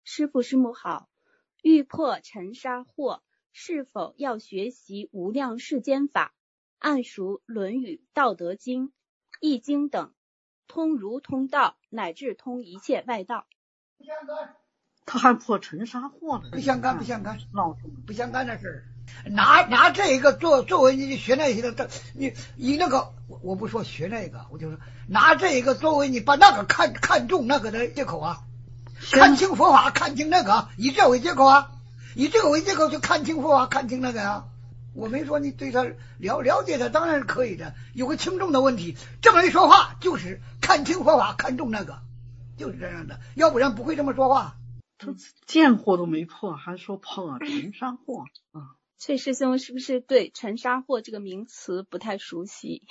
师父好，欲破尘沙惑，是否要学习无量世间法？按熟《论语》《道德经》《易经》等，通儒通道，乃至通一切外道。 他还破尘沙惑了， 不相干的事儿。拿这个作为你学那些的，你那个我不说学那个，我就说拿这个作为你把那个看重那个的借口啊，看清佛法，看清那个，以这为借口啊，以这个为借口就看清佛法，看清那个啊。我没说你对他了解他当然是可以的，有个轻重的问题，这么一说话就是看清佛法，看重那个，就是这样的，要不然不会这么说话。 他见惑都没破，还说破尘沙惑啊？ 崔师兄是不是对尘沙惑这个名词不太熟悉？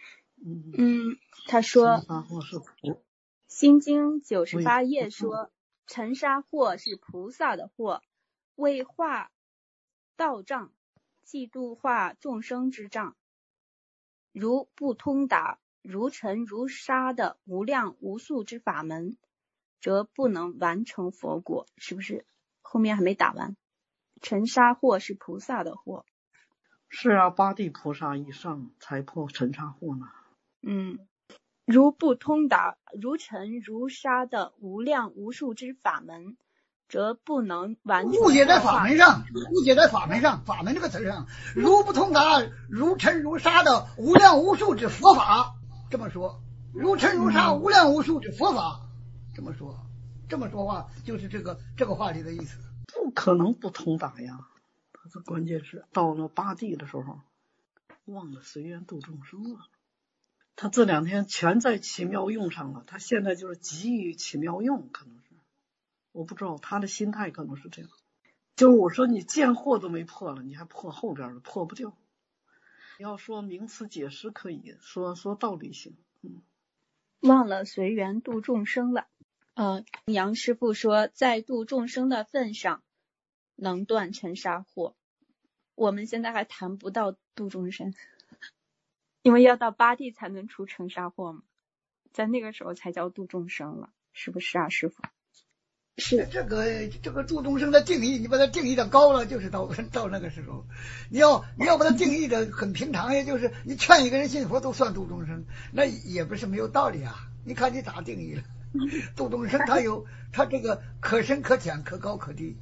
他说心经98页说，尘沙惑是菩萨的惑，为化道障，即度化众生之障。如不通达如尘如沙的无量无数之法门，则不能完成佛果。是不是后面还没打完？尘沙惑是菩萨的惑。 是啊，八地菩萨以上才破尘沙惑呢。 如不通达如尘如沙的无量无数之法门，则不能完成。 误解在法门上，法门这个词上，如不通达如尘如沙的无量无数之佛法，这么说，如尘如沙无量无数之佛法，这么说话就是这个话里的意思。 不可能不通达呀，这关键是到了八地的时候忘了随缘度众生了。他这两天全在奇妙用上了，他现在就是急于奇妙用，可能是我不知道他的心态可能是这样。就是我说你见惑都没破了，你还破后边的，破不掉。要说名词解释可以，说道理行。 忘了随缘度众生了。杨师父说，在度众生的份上能断尘沙惑。我们现在还谈不到度众生，因为要到八地才能除尘沙惑嘛，在那个时候才叫度众生了，是不是啊，师父？ 是这个度众生的定义，你把它定义的高了，就是到那个时候。你要把它定义的很平常，也就是你劝一个人信佛都算度众生，那也不是没有道理啊。你看你咋定义了？度众生他这个可深可浅，可高可低。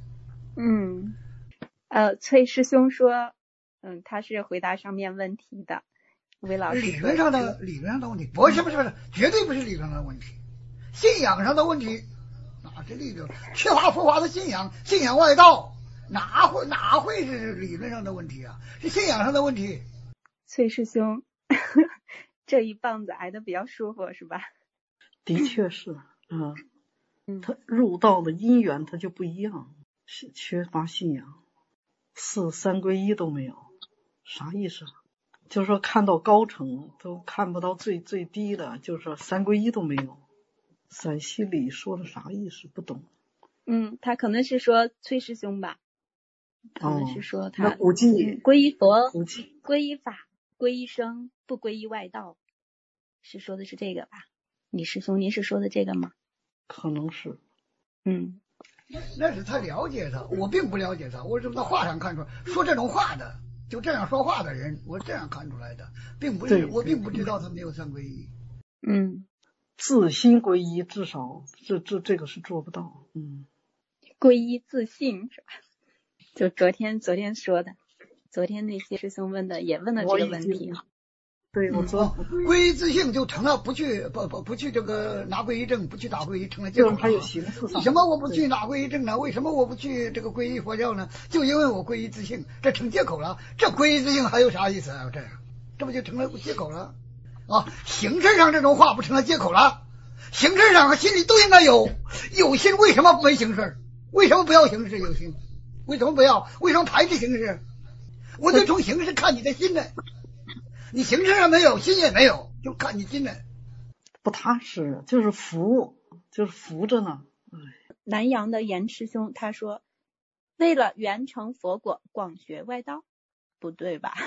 崔师兄说，他是回答上面问题的。魏老师， 理论上的问题，不是，绝对不是理论上的问题，信仰上的问题，哪是理论？缺乏佛法的信仰外道，哪会是理论上的问题啊？是信仰上的问题。 崔师兄，这一棒子挨得比较舒服，是吧？ 的确是，他入道的因缘他就不一样，缺乏信仰，三皈依都没有，啥意思？就是说看到高层都看不到最低的，就是说三皈依都没有。陕西里说的啥意思？不懂。 他可能是说崔师兄吧，可能是说他估计皈依佛、皈依法、皈依僧，不皈依外道，是说的是这个吧？李师兄，您是说的这个吗？ 可能是。 那是他了解他，我并不了解他，我是从他话上看出来，说这种话的，就这样说话的人，我这样看出来的，并不是我并不知道他没有三皈依。 自心皈依，至少这个是做不到。 皈依自信是吧？就昨天说的，昨天那些师兄问的也问了这个问题。 对，我说皈依自信就成了不去这个拿皈依证，不去打皈依成了借口。 还有形式上， 为什么我不去拿皈依证呢？为什么我不去这个皈依佛教呢？就因为我皈依自信，这成借口了。这皈依自信还有啥意思啊？这不就成了借口了啊？形式上这种话不成了借口了？形式上和心里都应该有心，为什么没形式？为什么不要形式有心？为什么不要？为什么排斥形式？我就从形式看你的心呢。你形式上没有，心也没有，就看你心来不踏实，就是浮着呢。 南阳的严师兄他说，为了圆成佛果，广学外道，不对吧？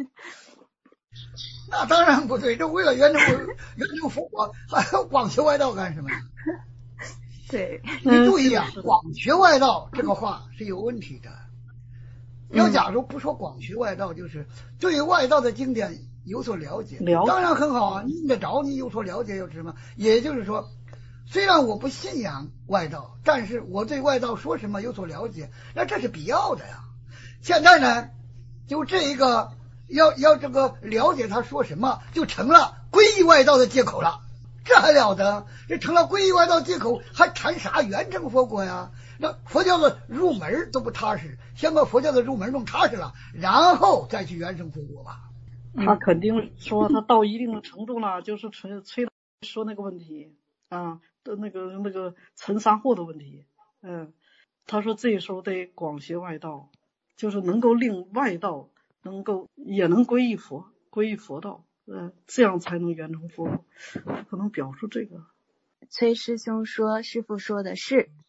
那当然不对，这为了圆成佛果，还要广学外道干什么？ 对， 你注意啊，广学外道这个话是有问题的。要假如不说广学外道，就是对于外道的经典有所了解，当然很好啊，用得着你有所了解又是什么？也就是说，虽然我不信仰外道，但是我对外道说什么有所了解，那这是必要的呀。现在呢，就这一个要这个了解他说什么，就成了皈依外道的借口了。这还了得？这成了皈依外道借口，还谈啥圆成佛果呀？那佛教的入门都不踏实，先把佛教的入门弄踏实了，然后再去圆成佛果吧。 他肯定说他到一定的程度了，就是崔说那个问题啊的那个尘沙惑的问题。他说这时候得广学外道，就是能够令外道也能皈依佛道，这样才能圆成佛果。可能表述这个。 崔师兄说师父说的是，